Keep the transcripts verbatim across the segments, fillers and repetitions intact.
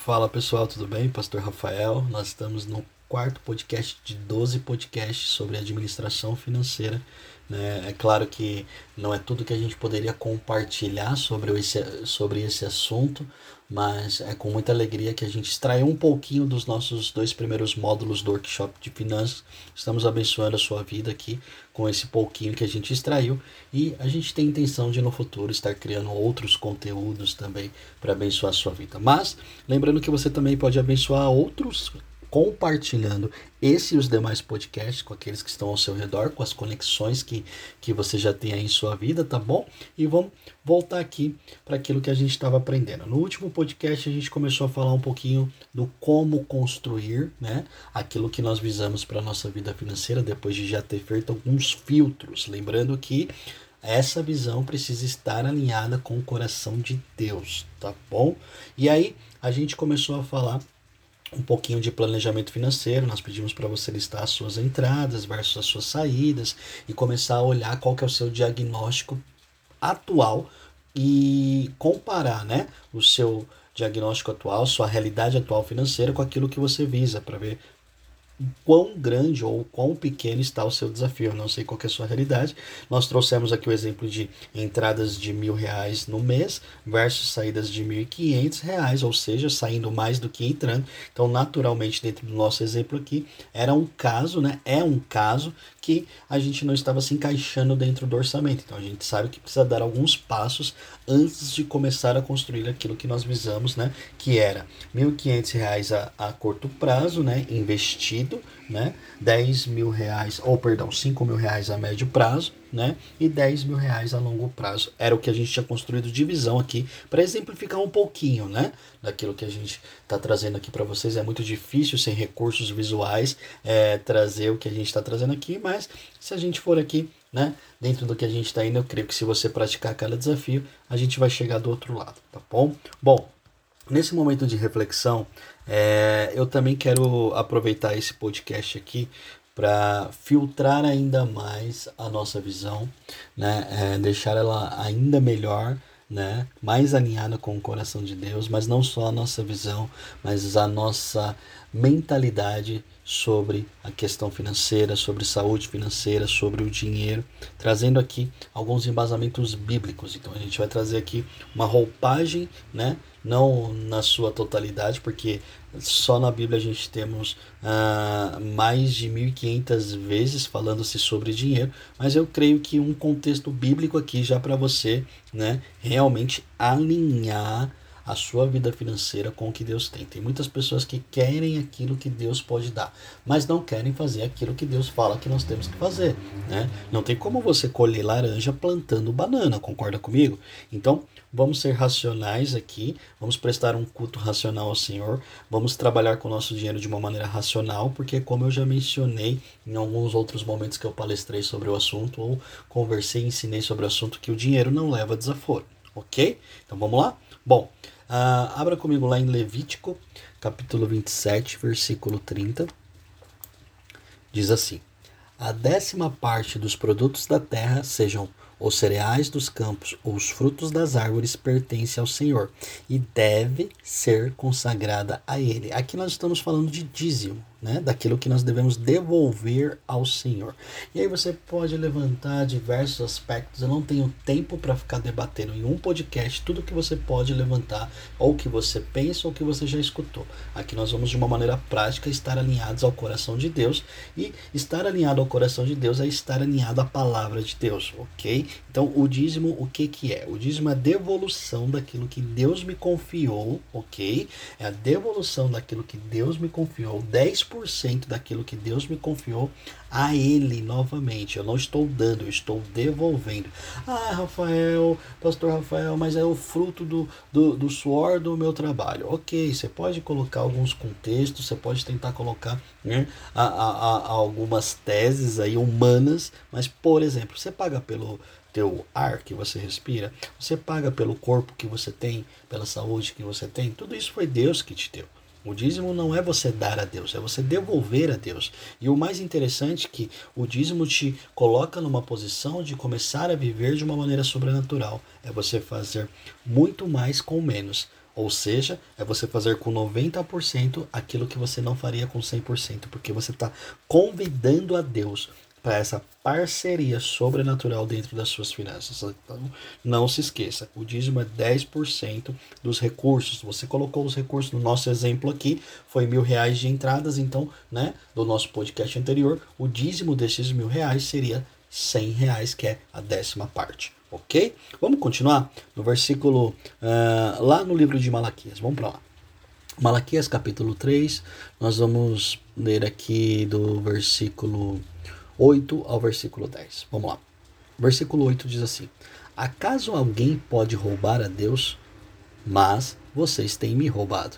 Fala pessoal, tudo bem? Pastor Rafael. Nós estamos no quarto podcast de doze podcasts sobre administração financeira, né? É claro que não é tudo que a gente poderia compartilhar sobre esse, sobre esse assunto, mas é com muita alegria que a gente extraiu um pouquinho dos nossos dois primeiros módulos do workshop de finanças. Estamos abençoando a sua vida aqui com esse pouquinho que a gente extraiu e a gente tem intenção de no futuro estar criando outros conteúdos também para abençoar a sua vida. Mas lembrando que você também pode abençoar outros compartilhando esse e os demais podcasts com aqueles que estão ao seu redor, com as conexões que, que você já tem aí em sua vida, tá bom? E vamos voltar aqui para aquilo que a gente estava aprendendo. No último podcast a gente começou a falar um pouquinho do como construir, né, aquilo que nós visamos para a nossa vida financeira, depois de já ter feito alguns filtros. Lembrando que essa visão precisa estar alinhada com o coração de Deus, tá bom? E aí a gente começou a falar um pouquinho de planejamento financeiro. Nós pedimos para você listar as suas entradas versus as suas saídas e começar a olhar qual que é o seu diagnóstico atual e comparar, né, o seu diagnóstico atual, sua realidade atual financeira com aquilo que você visa, para ver quão grande ou quão pequeno está o seu desafio. Eu não sei qual que é a sua realidade. Nós trouxemos aqui o exemplo de entradas de mil reais no mês versus saídas de mil e quinhentos reais, ou seja, saindo mais do que entrando. Então, naturalmente, dentro do nosso exemplo aqui, era um caso, né? É um caso que a gente não estava se encaixando dentro do orçamento. Então, a gente sabe que precisa dar alguns passos antes de começar a construir aquilo que nós visamos, né? Que era mil e quinhentos reais a, a curto prazo, né? Investido, né? dez mil reais, ou perdão, cinco mil reais a médio prazo, né? E dez mil reais a longo prazo. Era o que a gente tinha construído divisão aqui, para exemplificar um pouquinho, né? Daquilo que a gente está trazendo aqui para vocês. É muito difícil, sem recursos visuais, é, trazer o que a gente está trazendo aqui, mas se a gente for aqui, né, dentro do que a gente está indo, eu creio que se você praticar cada desafio, a gente vai chegar do outro lado, tá bom? Bom, nesse momento de reflexão, é, eu também quero aproveitar esse podcast aqui para filtrar ainda mais a nossa visão, né? É, deixar ela ainda melhor, né? Mais alinhada com o coração de Deus, mas não só a nossa visão, mas a nossa mentalidade sobre a questão financeira, sobre saúde financeira, sobre o dinheiro, trazendo aqui alguns embasamentos bíblicos. Então a gente vai trazer aqui uma roupagem, né? Não na sua totalidade, porque só na Bíblia a gente temos ah, mais de mil e quinhentas vezes falando-se sobre dinheiro, mas eu creio que um contexto bíblico aqui já para você, né, realmente alinhar a sua vida financeira com o que Deus tem. Tem muitas pessoas que querem aquilo que Deus pode dar, mas não querem fazer aquilo que Deus fala que nós temos que fazer, né? Não tem como você colher laranja plantando banana, concorda comigo? Então, vamos ser racionais aqui, vamos prestar um culto racional ao Senhor, vamos trabalhar com o nosso dinheiro de uma maneira racional, porque como eu já mencionei em alguns outros momentos que eu palestrei sobre o assunto, ou conversei e ensinei sobre o assunto, que o dinheiro não leva desaforo, ok? Então vamos lá? Bom, Uh, abra comigo lá em Levítico, capítulo vinte e sete, versículo trinta. Diz assim: a décima parte dos produtos da terra, sejam os cereais dos campos ou os frutos das árvores, pertence ao Senhor e deve ser consagrada a Ele. Aqui nós estamos falando de dízimo, né? Daquilo que nós devemos devolver ao Senhor. E aí você pode levantar diversos aspectos. Eu não tenho tempo para ficar debatendo em um podcast tudo que você pode levantar, ou que você pensa, ou que você já escutou. Aqui nós vamos de uma maneira prática estar alinhados ao coração de Deus, e estar alinhado ao coração de Deus é estar alinhado à palavra de Deus, ok? Então o dízimo, o que que é? O dízimo é a devolução daquilo que Deus me confiou, ok? É a devolução daquilo que Deus me confiou, dez por cento daquilo que Deus me confiou a Ele novamente. Eu não estou dando, eu estou devolvendo. Ah, Rafael, pastor Rafael, mas é o fruto do, do, do suor do meu trabalho. Ok, você pode colocar alguns contextos, você pode tentar colocar, né, a, a, a algumas teses aí humanas, mas, por exemplo, você paga pelo teu ar que você respira, você paga pelo corpo que você tem, pela saúde que você tem, tudo isso foi Deus que te deu. O dízimo não é você dar a Deus, é você devolver a Deus. E o mais interessante é que o dízimo te coloca numa posição de começar a viver de uma maneira sobrenatural. É você fazer muito mais com menos. Ou seja, é você fazer com noventa por cento aquilo que você não faria com cem por cento, porque você está convidando a Deus para essa parceria sobrenatural dentro das suas finanças. Então, não se esqueça, o dízimo é dez por cento dos recursos. Você colocou os recursos no nosso exemplo aqui, foi mil reais de entradas, então, né, do nosso podcast anterior, o dízimo desses mil reais seria cem reais, que é a décima parte. Ok? Vamos continuar no versículo, uh, lá no livro de Malaquias. Vamos para lá. Malaquias capítulo três, nós vamos ler aqui do versículo oito ao versículo dez. Vamos lá. Versículo oito diz assim: acaso alguém pode roubar a Deus? Mas vocês têm me roubado.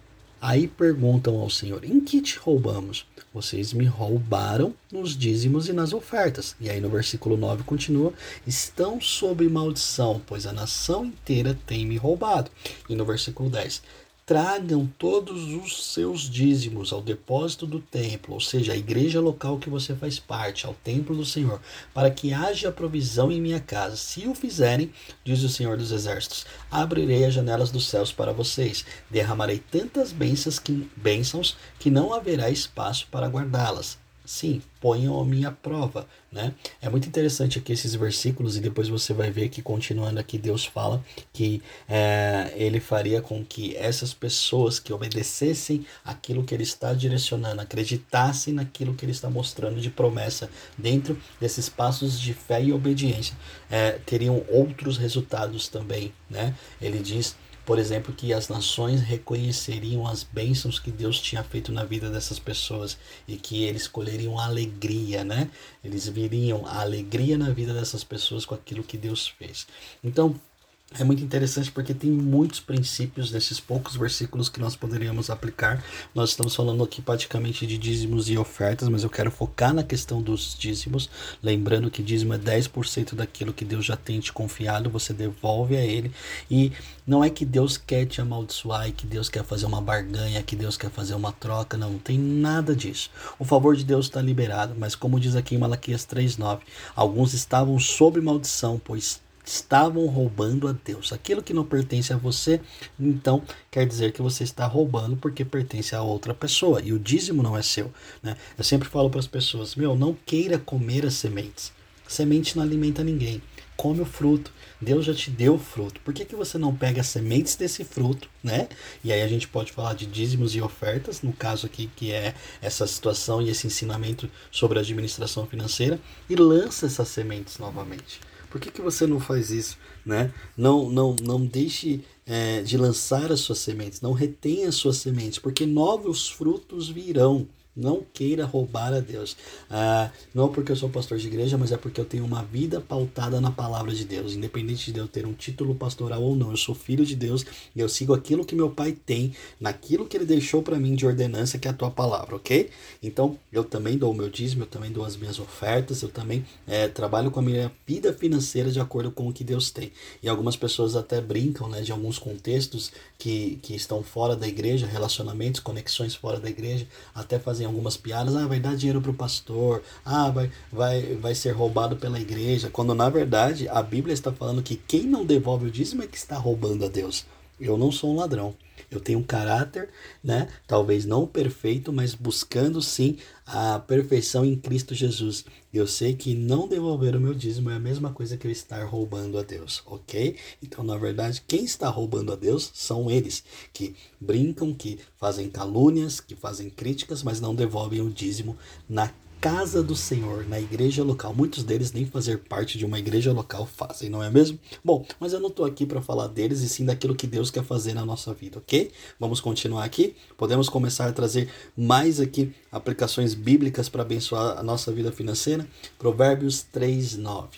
Aí perguntam ao Senhor: em que te roubamos? Vocês me roubaram nos dízimos e nas ofertas. E aí no versículo nove continua: estão sob maldição, pois a nação inteira tem me roubado. E no versículo dez: tragam todos os seus dízimos ao depósito do templo, ou seja, a igreja local que você faz parte, ao templo do Senhor, para que haja provisão em minha casa. Se o fizerem, diz o Senhor dos Exércitos, abrirei as janelas dos céus para vocês, derramarei tantas bênçãos que, bênçãos que não haverá espaço para guardá-las. Sim, ponham a minha prova, né? É muito interessante aqui esses versículos, e depois você vai ver que, continuando aqui, Deus fala que é, ele faria com que essas pessoas que obedecessem aquilo que ele está direcionando, acreditassem naquilo que ele está mostrando de promessa dentro desses passos de fé e obediência, é, teriam outros resultados também, né? Ele diz, por exemplo, que as nações reconheceriam as bênçãos que Deus tinha feito na vida dessas pessoas e que eles escolheriam a alegria, né? Eles viriam a alegria na vida dessas pessoas com aquilo que Deus fez. Então, é muito interessante porque tem muitos princípios nesses poucos versículos que nós poderíamos aplicar. Nós estamos falando aqui praticamente de dízimos e ofertas, mas eu quero focar na questão dos dízimos. Lembrando que dízimo é dez por cento daquilo que Deus já tem te confiado, você devolve a Ele. E não é que Deus quer te amaldiçoar e que Deus quer fazer uma barganha, que Deus quer fazer uma troca, não, não tem nada disso. O favor de Deus está liberado, mas como diz aqui em Malaquias três, nove, alguns estavam sob maldição, pois estavam roubando a Deus. Aquilo que não pertence a você, então quer dizer que você está roubando porque pertence a outra pessoa. E o dízimo não é seu, né? Eu sempre falo para as pessoas: meu, não queira comer as sementes. Semente não alimenta ninguém. Come o fruto. Deus já te deu o fruto. Por que que você não pega as sementes desse fruto, né? E aí a gente pode falar de dízimos e ofertas, no caso aqui que é essa situação e esse ensinamento sobre a administração financeira, e lança essas sementes novamente. Por que que você não faz isso, né? Não, não, não deixe é, de lançar as suas sementes, não retenha as suas sementes, porque novos frutos virão. Não queira roubar a Deus. Ah, não porque eu sou pastor de igreja, mas é porque eu tenho uma vida pautada na palavra de Deus. Independente de eu ter um título pastoral ou não, eu sou filho de Deus e eu sigo aquilo que meu pai tem, naquilo que ele deixou para mim de ordenança, que é a tua palavra, ok? Então, eu também dou o meu dízimo, eu também dou as minhas ofertas, eu também é, trabalho com a minha vida financeira de acordo com o que Deus tem. E algumas pessoas até brincam, né, de alguns contextos que, que estão fora da igreja, relacionamentos, conexões fora da igreja, até fazem algumas piadas: ah, vai dar dinheiro pro pastor, ah, vai, vai, vai ser roubado pela igreja, quando na verdade a Bíblia está falando que quem não devolve o dízimo é que está roubando a Deus. Eu não sou um ladrão, eu tenho um caráter, né, talvez não perfeito, mas buscando sim a perfeição em Cristo Jesus. Eu sei que não devolver o meu dízimo é a mesma coisa que eu estar roubando a Deus, ok? Então, na verdade, quem está roubando a Deus são eles, que brincam, que fazem calúnias, que fazem críticas, mas não devolvem o dízimo na casa do Senhor, na igreja local. Muitos deles nem fazer parte de uma igreja local fazem, não é mesmo? Bom, mas eu não estou aqui para falar deles, e sim daquilo que Deus quer fazer na nossa vida, ok? Vamos continuar aqui. Podemos começar a trazer mais aqui aplicações bíblicas para abençoar a nossa vida financeira. Provérbios três, nove.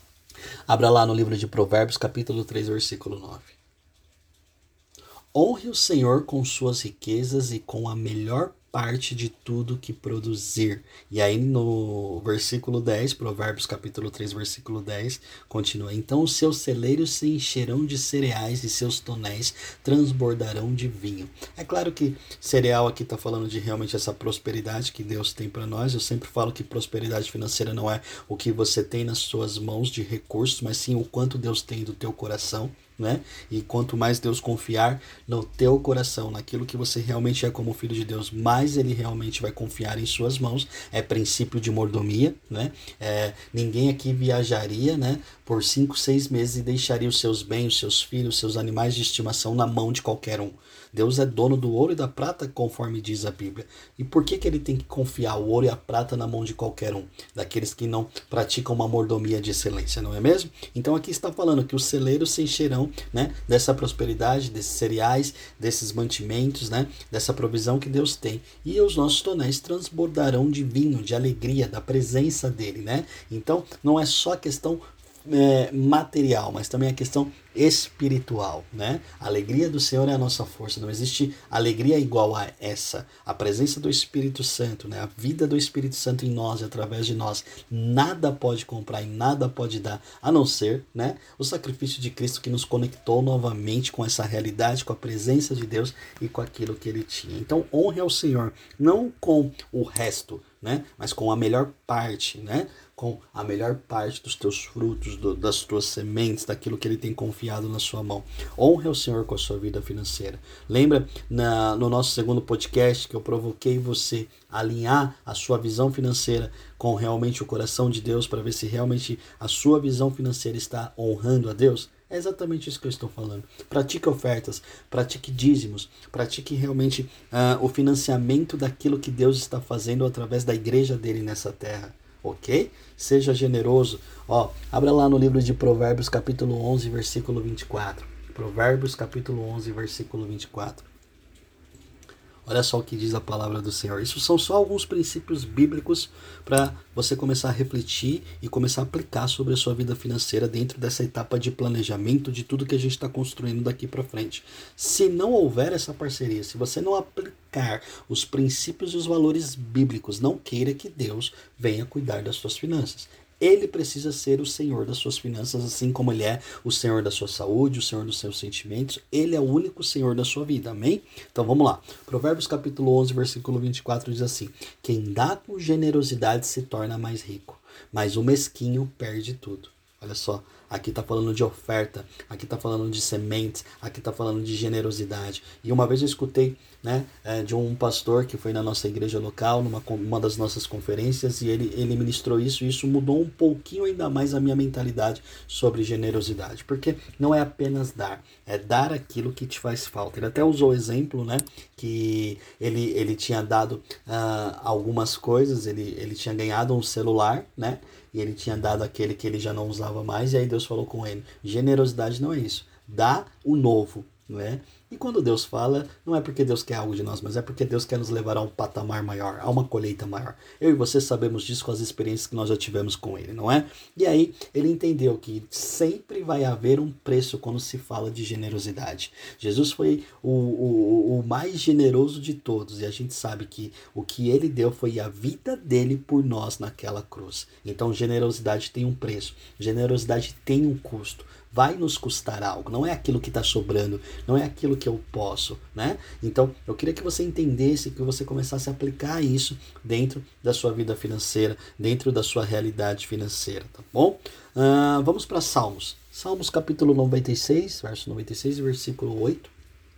Abra lá no livro de Provérbios, capítulo três, versículo nove. Honre o Senhor com suas riquezas e com a melhor parte de tudo que produzir. E aí no versículo dez, Provérbios capítulo três, versículo dez, continua: então os seus celeiros se encherão de cereais e seus tonéis transbordarão de vinho. É claro que cereal aqui está falando de realmente essa prosperidade que Deus tem para nós. Eu sempre falo que prosperidade financeira não é o que você tem nas suas mãos de recursos, mas sim o quanto Deus tem do teu coração. né? E quanto mais Deus confiar no teu coração, naquilo que você realmente é como filho de Deus, mais ele realmente vai confiar em suas mãos. É princípio de mordomia, né? É, ninguém aqui viajaria, né, por cinco, seis meses e deixaria os seus bens, os seus filhos, os seus animais de estimação na mão de qualquer um. Deus é dono do ouro e da prata, conforme diz a Bíblia. E por que que ele tem que confiar o ouro e a prata na mão de qualquer um? Daqueles que não praticam uma mordomia de excelência, não é mesmo? Então aqui está falando que os celeiros se encherão, né, dessa prosperidade, desses cereais, desses mantimentos, né, dessa provisão que Deus tem. E os nossos tonéis transbordarão de vinho, de alegria, da presença dele, né? Então não é só questão É, material, mas também a questão espiritual, né? A alegria do Senhor é a nossa força. Não existe alegria igual a essa. A presença do Espírito Santo, né? A vida do Espírito Santo em nós e através de nós, nada pode comprar e nada pode dar, a não ser, né, o sacrifício de Cristo que nos conectou novamente com essa realidade, com a presença de Deus e com aquilo que ele tinha. Então honre ao Senhor, não com o resto, né, mas com a melhor parte, né? Com a melhor parte dos teus frutos, do, das tuas sementes, daquilo que ele tem confiado na sua mão. Honre o Senhor com a sua vida financeira. Lembra na, no nosso segundo podcast que eu provoquei você a alinhar a sua visão financeira com realmente o coração de Deus para ver se realmente a sua visão financeira está honrando a Deus? É exatamente isso que eu estou falando. Pratique ofertas, pratique dízimos, pratique realmente uh, o financiamento daquilo que Deus está fazendo através da igreja dele nessa terra. Ok? Seja generoso. Ó, abra lá no livro de Provérbios, capítulo onze, versículo vinte e quatro. Provérbios, capítulo onze, versículo vinte e quatro. Olha só o que diz a palavra do Senhor. Isso são só alguns princípios bíblicos para você começar a refletir e começar a aplicar sobre a sua vida financeira dentro dessa etapa de planejamento de tudo que a gente está construindo daqui para frente. Se não houver essa parceria, se você não aplicar os princípios e os valores bíblicos, não queira que Deus venha cuidar das suas finanças. Ele precisa ser o Senhor das suas finanças, assim como Ele é o Senhor da sua saúde, o Senhor dos seus sentimentos. Ele é o único Senhor da sua vida, amém? Então vamos lá. Provérbios capítulo onze, versículo vinte e quatro diz assim: quem dá com generosidade se torna mais rico, mas o mesquinho perde tudo. Olha só, aqui está falando de oferta, aqui está falando de sementes, aqui está falando de generosidade. E uma vez eu escutei, né, de um pastor que foi na nossa igreja local, numa uma das nossas conferências, e ele, ele ministrou isso, e isso mudou um pouquinho ainda mais a minha mentalidade sobre generosidade. Porque não é apenas dar, é dar aquilo que te faz falta. Ele até usou o exemplo, né, que ele, ele tinha dado uh, algumas coisas, ele, ele tinha ganhado um celular, né, e ele tinha dado aquele que ele já não usava mais, e aí Deus falou com ele: generosidade não é isso, dá o novo, não é? E quando Deus fala, não é porque Deus quer algo de nós, mas é porque Deus quer nos levar a um patamar maior, a uma colheita maior. Eu e você sabemos disso com as experiências que nós já tivemos com Ele, não é? E aí ele entendeu que sempre vai haver um preço quando se fala de generosidade. Jesus foi o, o, o mais generoso de todos, e a gente sabe que o que Ele deu foi a vida dele por nós naquela cruz. Então generosidade tem um preço, generosidade tem um custo. Vai nos custar algo, não é aquilo que está sobrando, não é aquilo que eu posso, né? Então, eu queria que você entendesse, que você começasse a aplicar isso dentro da sua vida financeira, dentro da sua realidade financeira, tá bom? Uh, vamos para Salmos. Salmos capítulo noventa e seis, verso noventa e seis, versículo oito.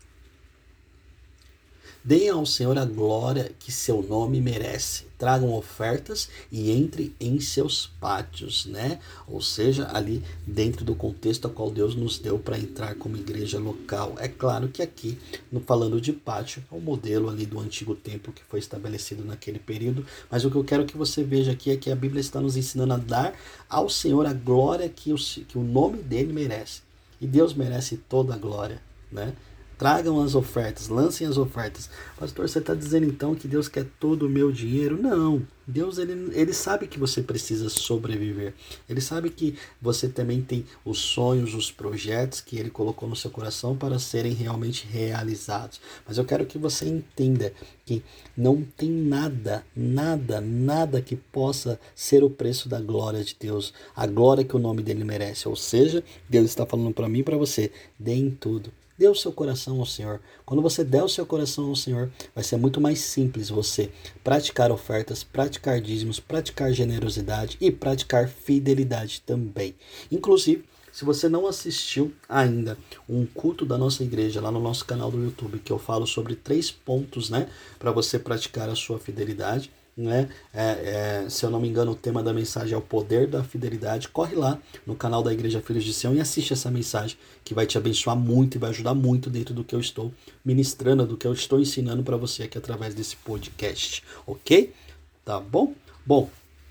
Deem ao Senhor a glória que seu nome merece. Tragam ofertas e entre em seus pátios, né? Ou seja, ali dentro do contexto a qual Deus nos deu para entrar como igreja local. É claro que aqui, no, falando de pátio, é o modelo ali do antigo templo que foi estabelecido naquele período. Mas o que eu quero que você veja aqui é que a Bíblia está nos ensinando a dar ao Senhor a glória que o, que o nome dele merece. E Deus merece toda a glória, né? Tragam as ofertas, lancem as ofertas. Pastor, você está dizendo então que Deus quer todo o meu dinheiro? Não. Deus, ele, ele sabe que você precisa sobreviver. Ele sabe que você também tem os sonhos, os projetos que Ele colocou no seu coração para serem realmente realizados. Mas eu quero que você entenda que não tem nada, nada, nada que possa ser o preço da glória de Deus. A glória que o nome dele merece. Ou seja, Deus está falando para mim e para você: deem tudo. Dê o seu coração ao Senhor. Quando você der o seu coração ao Senhor, vai ser muito mais simples você praticar ofertas, praticar dízimos, praticar generosidade e praticar fidelidade também. Inclusive, Se você não assistiu ainda um culto da nossa igreja lá no nosso canal do YouTube, que eu falo sobre três pontos, né, para você praticar a sua fidelidade, né? É, é, se eu não me engano, o tema da mensagem é o poder da fidelidade. Corre lá no canal da Igreja Filhos de Sião e assiste essa mensagem, que vai te abençoar muito e vai ajudar muito dentro do que eu estou ministrando, do que eu estou ensinando para você aqui através desse podcast, ok? Tá bom? Bom,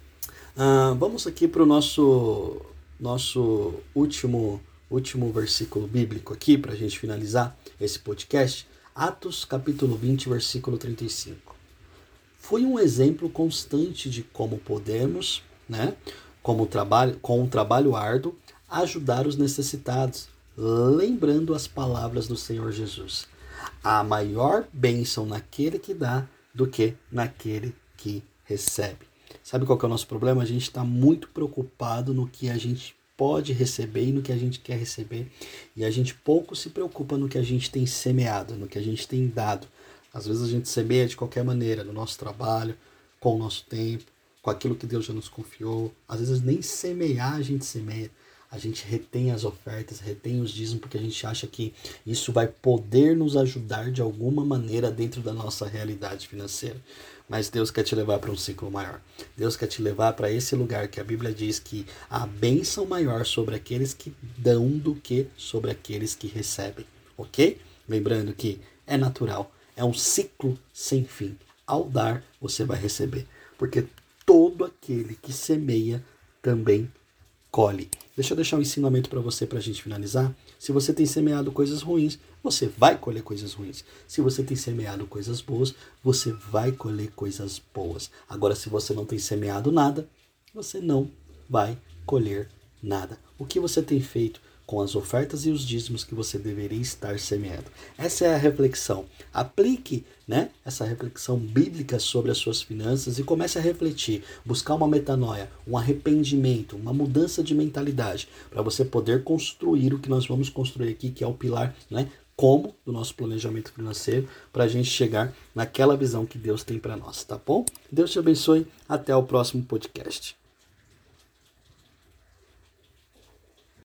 uh, vamos aqui para o nosso, nosso último, último versículo bíblico aqui, para a gente finalizar esse podcast. Atos capítulo vinte, versículo trinta e cinco. Foi um exemplo constante de como podemos, né, como trabalho, com um trabalho árduo, ajudar os necessitados, lembrando as palavras do Senhor Jesus. Há maior bênção naquele que dá do que naquele que recebe. Sabe qual que é o nosso problema? A gente está muito preocupado no que a gente pode receber e no que a gente quer receber, e a gente pouco se preocupa no que a gente tem semeado, no que a gente tem dado. Às vezes a gente semeia de qualquer maneira, no nosso trabalho, com o nosso tempo, com aquilo que Deus já nos confiou. Às vezes nem semear a gente semeia. A gente retém as ofertas, retém os dízimos, porque a gente acha que isso vai poder nos ajudar de alguma maneira dentro da nossa realidade financeira. Mas Deus quer te levar para um ciclo maior. Deus quer te levar para esse lugar que a Bíblia diz que há bênção maior sobre aqueles que dão do que sobre aqueles que recebem. Ok? Lembrando que é natural. É um ciclo sem fim. Ao dar, você vai receber. Porque todo aquele que semeia também colhe. Deixa eu deixar um ensinamento para você, para a gente finalizar. Se você tem semeado coisas ruins, você vai colher coisas ruins. Se você tem semeado coisas boas, você vai colher coisas boas. Agora, se você não tem semeado nada, você não vai colher nada. O que você tem feito com as ofertas e os dízimos que você deveria estar semeando? Essa é a reflexão. Aplique, né, essa reflexão bíblica sobre as suas finanças e comece a refletir, buscar uma metanoia, um arrependimento, uma mudança de mentalidade, para você poder construir o que nós vamos construir aqui, que é o pilar, né, como do nosso planejamento financeiro, para a gente chegar naquela visão que Deus tem para nós, tá bom? Deus te abençoe, até o próximo podcast.